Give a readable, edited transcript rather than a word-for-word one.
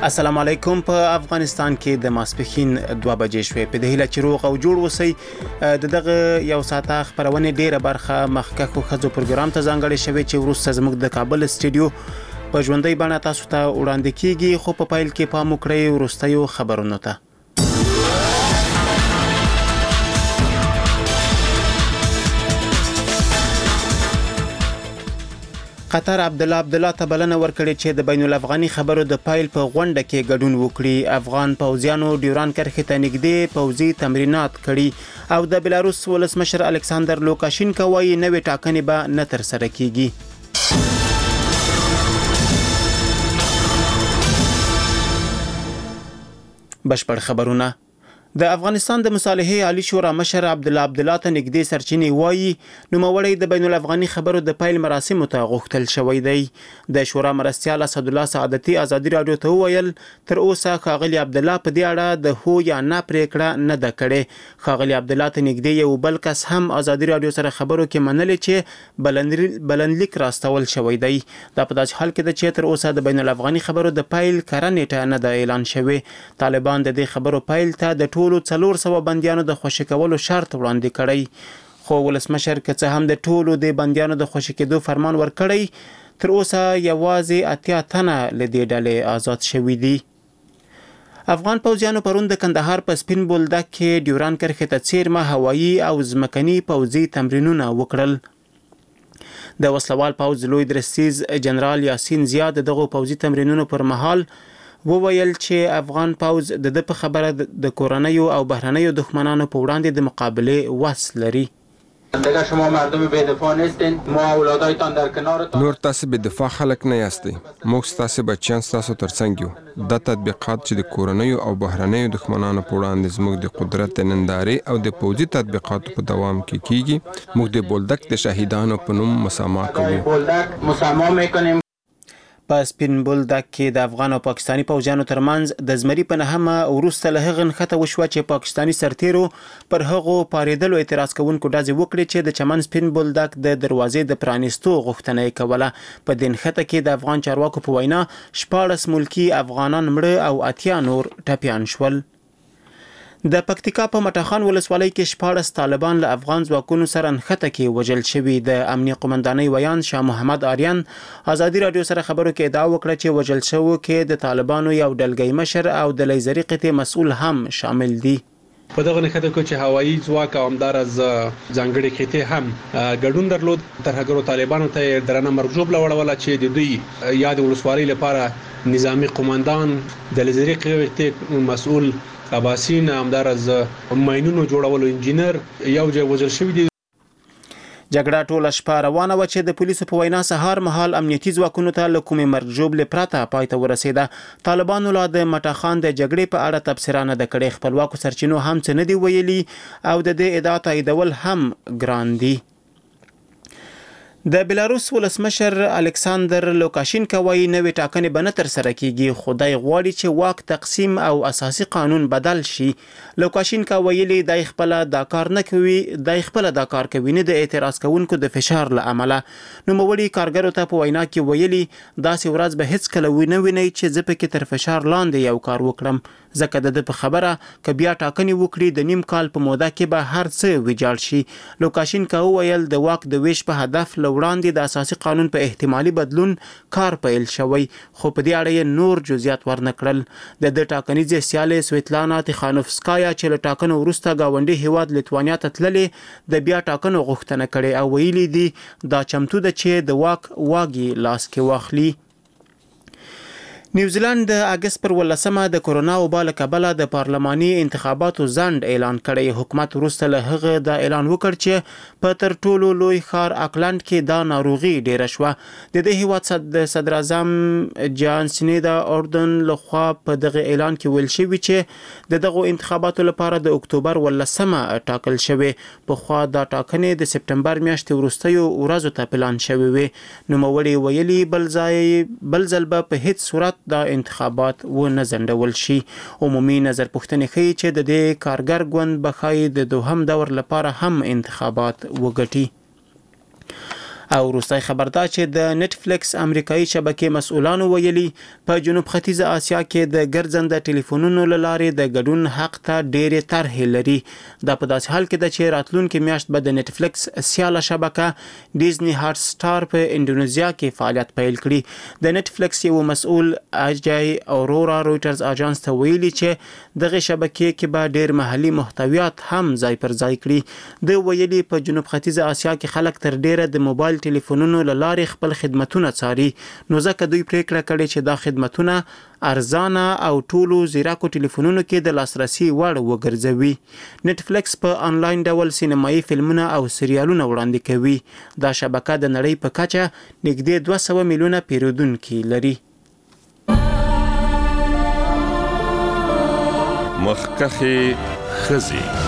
السلام علیکم. په افغانستان کې د ماسپښین 2 بجې شوې. په دې هیله چې روغ او جوړ اوسئ. دغه یو ساعته خبرونه ډیره برخه مخکښو خزو پروګرام ته ځانګړې شوې چې وروسته زموږ د کابل استودیو په ژوندۍ بڼه تاسو ته وړاندې کیږي، خو په پایل کې پام وکړئ وروستیو خبرونو ته. قطر عبدالله ته بلنه ورکړې چې د بین الافغاني خبرو د پایل په غونډه کې ګډون وکړي. افغان پوځیانو ډیوران کرښې ته نږدې پوځي تمرینات کړي او د بلاروس ولسمشر الکساندر لوکاشینکو وايي نوې ټاکنې به نه ترسره کیږي. بشپړ خبرونه. د افغانستان د مصالحې عالی شورا مشر عبدالله ته نږدې سرچینې وایي نوموړی د بین الافغاني خبرو د پایل مراسمو ته غوښتل شوی دی. د شورا مرستیال اسدالله سعادتي ازادي رادیو ته وویل تر اوسه ښاغلي عبدالله په دې اړه د هو یا نه پریکړه نه ده کړې. ښاغلي عبدالله ته نږدې یو بل کس هم ازادي رادیو سره خبرو کې منلې چې بلنلیک راستول شوی دی. دا په داسې حال کې ده چې تر اوسه د بین الافغاني خبرو د پایل کره نیټه نه ده اعلان شوی. طالبان د دې خبرو پایل ته د ټولو 400 بندیانو د خوشی کولو شرط وړاندې کړی، خو ولسمشر که څه هم د ټولو د بندیانو د خوشی کېدو فرمان ورکړی، تر اوسه یوازې 80 تنه له دې ډلې آزاد شوي دي. افغان پوځیانو پرون د کندهار په سپین بولدک کې ډیوران کرښې ته څیرمه هوایي او ځمکني پوځي تمرینونه وکړل. د وسلوال پوځ لوی درستیز جنرال یاسین زیاد دغه پوځي تمرینونو پر مهال وویل چې افغان پوځ د په خبره د کورنیو او بهرنیو دښمنانو په وړاندې د مقابله وس لري. دیگه شما مردم بی دفاع نیستین، ما اولادایتان در کنارتان. نور تاسو به دفاع خلک نه یاستئ، موږ تاسو بچیان تاسو ترڅنګ یو. دا تطبیقات چې د کورنیو او بهرنیو دښمنانو په وړاندې زموږ د قدرت نندارې او د پوځي تطبیقاتو په دوام کې کیږي، موږ د بولدک د شهیدانو په نوم مسامح کوو. بولدک مسامح میکنیم. په سپین بولدک کې د افغان او پاکستاني پوځیانو ترمنځ د زمري په نهمه وروسته له هغه نښته وشوه چې پاکستاني سرتیرو پر هغو پاریدلو اعتراض کوونکو ډزې وکړې چې د چمن سپین بولدک د دروازې د پرانیستو غوښتنه یې کوله. په دې نښته کې د افغان چارواکو په وینا 14 ملکی افغانان مړه او 80 نور ټپیان شول. د پکتیکا په مټاخان ولسوالۍ کې 14 طالبان له افغان ځواکونو سره نښته کې وژل شوي. د امنیه قومندانۍ ویان شاه محمد آریان ازادي رادیو سره خبرو کې ادعا وکړه چې وژل شوو کې د طالبانو یو ډلګۍ مشر او د لیزري قطې مسؤل هم شامل دي. په دغه نښته کې چې هوایي ځواک او همدارز ځانګړي قطې هم ګډون درلود، ترهګرو طالبانو ته درنه مرجوب لوړوله چې د دوی یا د ولسوالۍ لپاره نظامی قومندان د لیزري قطې مسؤل اباسین همدارز ماینونو جوړولو انجینر یو ځای وژل شوی دی. جګړه ټوله شپه روانه و چې د پولیسو په وینا سهار مهال امنیتي ځواکونو ته له کومې مرجوب لپاره پای ته ورسېده. طالبانو لا د مټاخان د جګړې په اړه تبصره نه ده کړې. خپلواکو سرچینو هم څه نه دی ویلي او د دې ادعا تاییدول هم ګران دي. د بلاروس ولسمشر الکساندر لوکاشینکو وايي نوې ټاکنې به نه ترسره کیږي، خدای غواړي چې واک تقسیم او اساسي قانون بدل شي. لوکاشینکو ویلي دای خپل دا کار نه کوي، دای خپل دا کار کوي نه د اعتراض کوونکو د فشار له امله. نوموړي کارګرو ته په وینا کې ویلي داسې ورځ به هیڅ کله ونه ویني چې زه پکې تر فشار لاندې یو کار وکړم، ځکه د په خبره که بیا ټاکنې وکړي د نیم کال په موده کې به هر څه ویجاړ شي. لوکاشینکو ویل د واک د ویش په هدف وړاندې د اساسي قانون په احتمالي بدلون کار پیل شوی، خو په دې اړه یې نور جزئیات ورنه کړل. د ټاکنیزې سیالې سویتلانا تیخانوفسکایا چې له ټاکنو وروسته گاونډي هیواد لیتوانیا ته تللې د بیا ټاکنو غوښتنه کړې او ویلي دي دا چمتو ده چې د واک واګي لاس کې واخلي. نیوزیلند د اگست پر 18 د کورونا وبا له کبله د پارلماني انتخاباتو ځنډ اعلان کړی. حکومت وروسته له هغه دا اعلان وکړ چې په تر ټولو لوی ښار اکلند کې دا ناروغي ډیره شوه. د دې هیواد د صدر اعظم جان سینیدا اردن لخوا په دغه اعلان کې ویل شوی چې د دغه انتخاباتو لپاره د اکتوبر 18 ټاکل شوی. په خوا دا ټاکنې د سپټمبر میاشتې وروستیو ورځو ته پلان شوی وي. نوموړي ویلي بل ځل به په هیڅ صورت دا انتخابات و نه ځنډول شي. عمومي نظر پوښتنې ښیي چې د دې کارګر ګوند به ښایي د دوهم دور لپاره هم انتخابات وګټي. او وروستی خبر دا چې د نتفلیکس امریکایي شبکې مسؤلانو ویلي په جنوب ختیځه آسیا کې د ګرځنده ټلیفونونو له لارې د ګډون حق ته ډېرې طرحې لري. دا په داسې حال کې ده چې راتلونکي میاشت به د نتفلیکس سیاله شبکه ډیزني هارت سټار په انډونیزیا کې فعالیت پیل کړي. د نتفلیکس یو مسؤل اجای اورورا رويټرز اژانس ته ویلي چې دغه شبکې کې به ډېر محلي محتویات هم ځای پر ځای کړي. د ویلي په جنوب ختیځه آسیا کې خلک تر ډیره د موبایل ټلیفونونو له لارې خپل خدمتونه څاري، نو ځکه دوی پریکړه کړې چې دا خدمتونه ارزانه او ټولو زیراکو ټلیفونونو کې د لاسرسي وړ وګرځوي. نتفلیکس په انلاین ډول سینمایي فلمونه او سریالونه وړاندې کوي. دا شبکه د نړۍ په کچه نږدې 200 میلیونه پیرودونکي لري. مخکخي خزي